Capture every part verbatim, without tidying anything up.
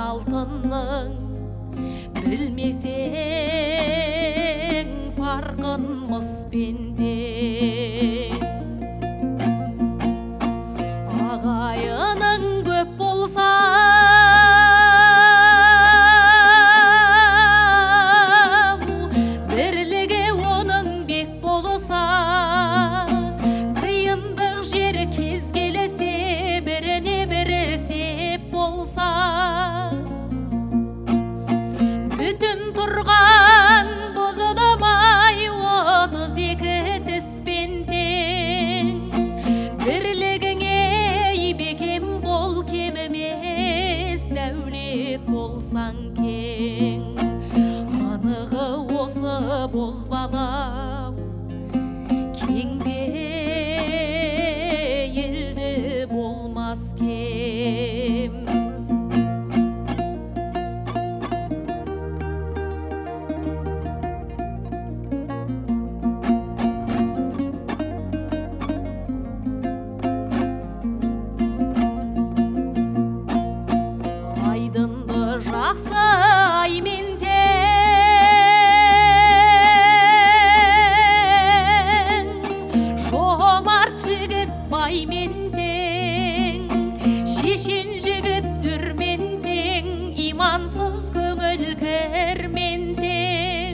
алтынның, білмесең парқын мыс пенде. Ағайының көп болса бірлігі оның бек болса, қиындық жері кез келесе біріне бірі сеп болса, бүтін тұрған бұзылмай отыз екі тіспен тең. Бірлігіңе бекем бол, кем емес, дәулет болсаң кең. Анығы осы бозбала кеңде елді болмас кем. Айдынды жақсы аймен тең, жомарт жігіт баймен тең, шешен жігіт дүрмен тең, имансыз көңіл кірмен тең.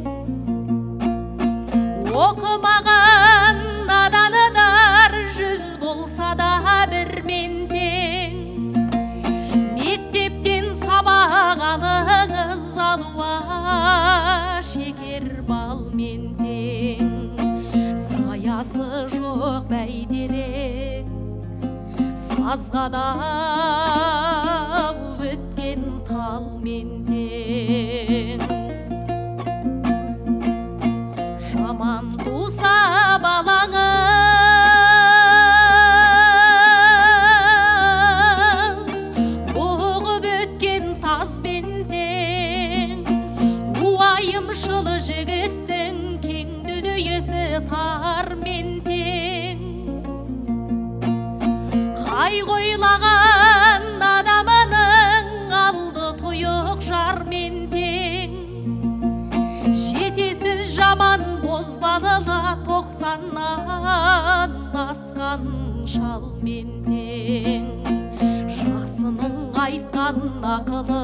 Оқымаған наданы дар жүз болса да бірмен тең. Мектептен сабақ алыңыз, алуа шекер балмен тең. Саясы жоқ бәйтерек, сазғада өткен талмен тең. Жаман туса балаңыз, бұғып өткен тазбен тең. Уайымшыл жігіттің кең дүниесі тармен тең. Қай қойлаған адамының алды тұйық жармен тең. Жетесіз жаман бозбалала тоқсаннан асқан шалмен тең. Жақсының айтқан ақылы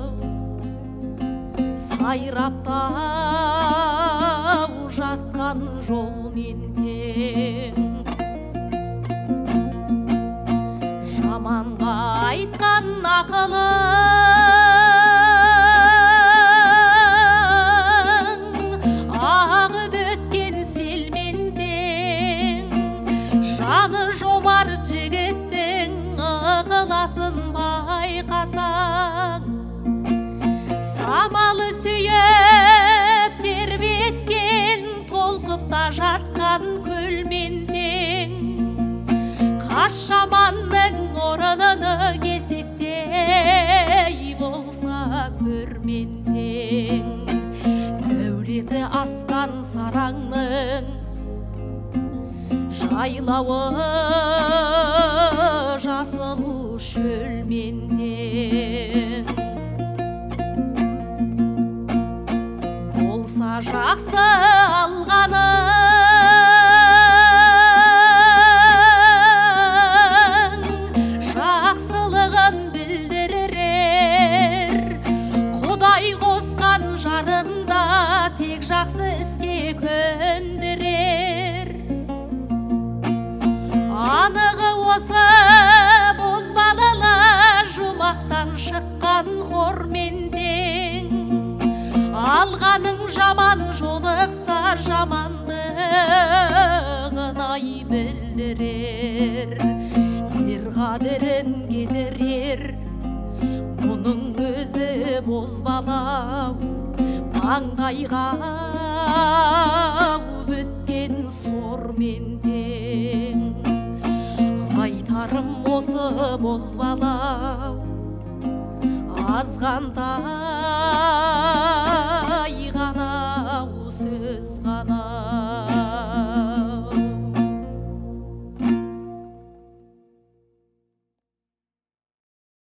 сайраптау жатқан жолмен тең. Жаманға айтқан ақылы ағып өткен селмен тең. Жаны жомарт жігіттің ықыласын байқасаң, самалы сүйіп тербеткен толқыпта жатқан көлмен тең. Қас жаманның орынını кесектей болса көрмен тең. Дәулеті асқан сараңның жайлауы жасыл шөлмен тең. Болса жақсы алғаның, жақсылығын білдірер. Құдай қосқан жарында тек жақсы іске көндірер. Анығы осы бозбалала жұмақтан шыққан хормен тең. Алғаның жаман жолықса жамандығын ай білдірер. Ер қадірін кетірер, мұның өзі бозбалау. Маңдайға өткен сормен тең. Айтарым осы бозбалау, азғантай